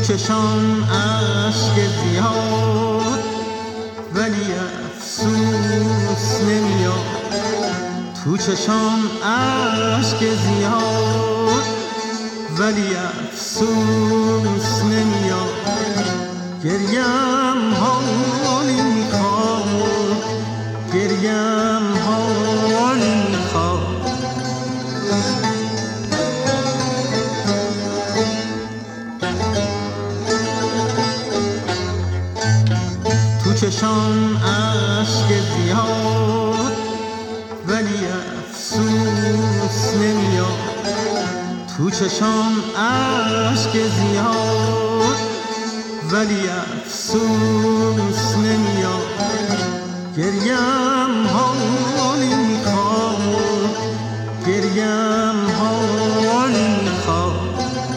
چشام اشک زیاد ولی افسوس نمیاد. تو چشام اشک زیاد ولی افسوس نمیاد. گریم حالی میخواد، گریم حالی میخواد. تو چشام اشک زیاد ولی افسوس نمیاد. تو چشام اشک زیاد ولی افسوس نمیاد. گریم حالی میخواد، گریم حالی میخواد.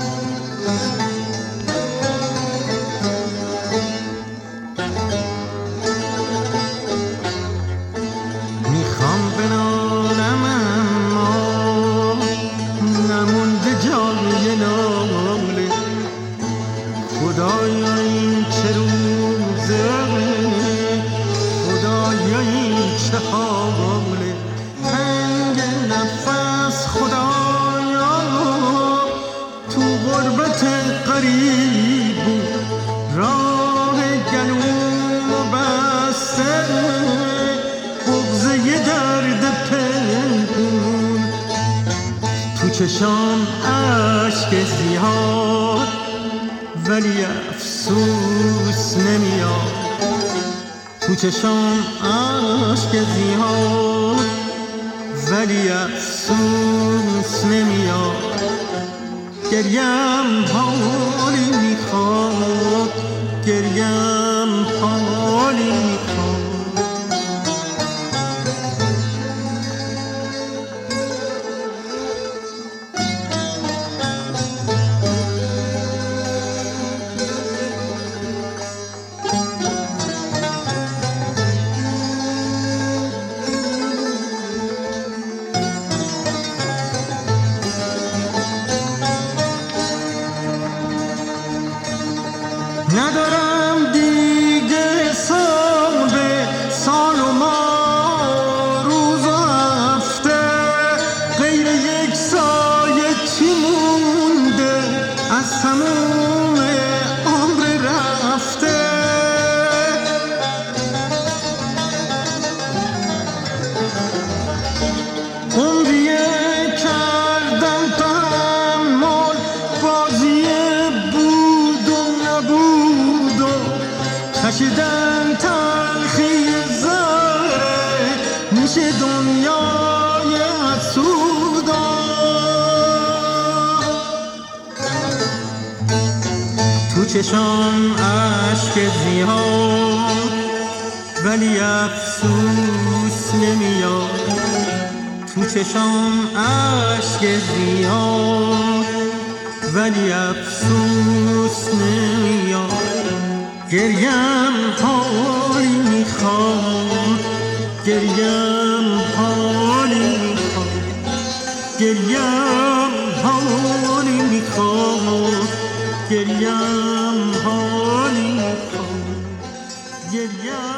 میخوام بنالم اما نمونده جای ناله. خدایا این چه روزه، خدایا این چه حاله. تنگ نفس خدایا تو غربت غریب بود. راه گلو بسته بغضه درد پنهون. تو چشام اشک زیاد ولی افسوس نمیاد. تو چشام اشک زیاد ولی افسوس نمیاد. گریم حالی میخواد، گریم حالی میخواد. ندارم دیگه سال و ماه، روز و هفته، غیر یک سایه چی مونده از تموم عمر رفته. عمریه کردم تحمل بازی بود و نبود و کشیدن تلخی ذره میشه دنیای حسودا. تو چشام اشک زیاد ولی افسوس نمیاد. تو چشام اشک زیاد ولی افسوس نمیاد. گریم حالی میخواد، گریم حالی میخواد. گریم حالی میخواد، گریم حالی میخواد. گریم